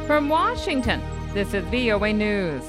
From Washington, this is VOA News.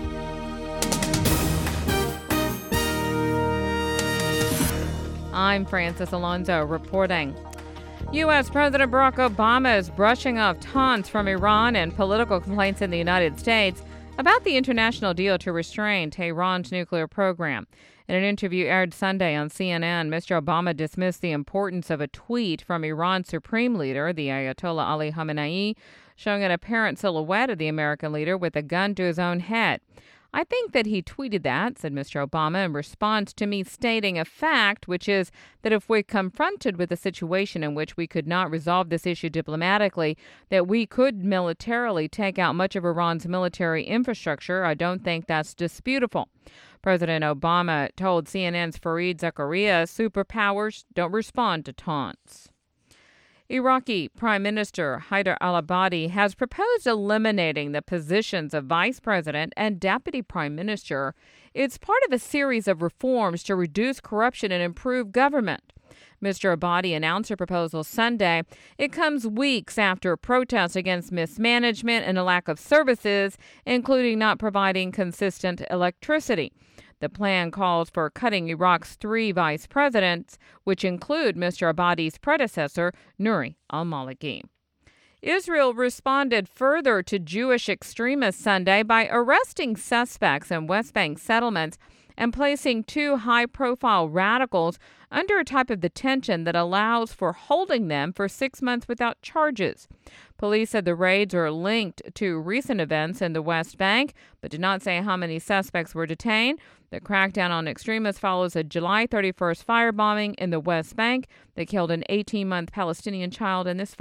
I'm Francis Alonso reporting. U.S. President Barack Obama is brushing off taunts from Iran and political complaints in the United States about the international deal to restrain Tehran's nuclear program. In an interview aired Sunday on CNN, Mr. Obama dismissed the importance of a tweet from Iran's supreme leader, the Ayatollah Ali Khamenei, showing an apparent silhouette of the American leader with a gun to his own head. "I think that he tweeted that," said Mr. Obama, in response to me stating a fact, which is that if we're confronted with a situation in which we could not resolve this issue diplomatically, that we could militarily take out much of Iran's military infrastructure. I don't think that's disputable. President Obama told CNN's Fareed Zakaria superpowers don't respond to taunts. Iraqi Prime Minister Haider al-Abadi has proposed eliminating the positions of Vice President and Deputy Prime Minister. It's part of a series of reforms to reduce corruption and improve government. Mr. Abadi announced a proposal Sunday. It comes weeks after protests against mismanagement and a lack of services, including not providing consistent electricity. The plan calls for cutting Iraq's 3 vice presidents, which include Mr. Abadi's predecessor, Nouri al-Maliki. Israel responded further to Jewish extremists Sunday by arresting suspects in West Bank settlements and placing 2 high-profile radicals under a type of detention that allows for holding them for 6 months without charges. Police said the raids are linked to recent events in the West Bank, but did not say how many suspects were detained. The crackdown on extremists follows a July 31st firebombing in the West Bank that killed an 18-month Palestinian child in this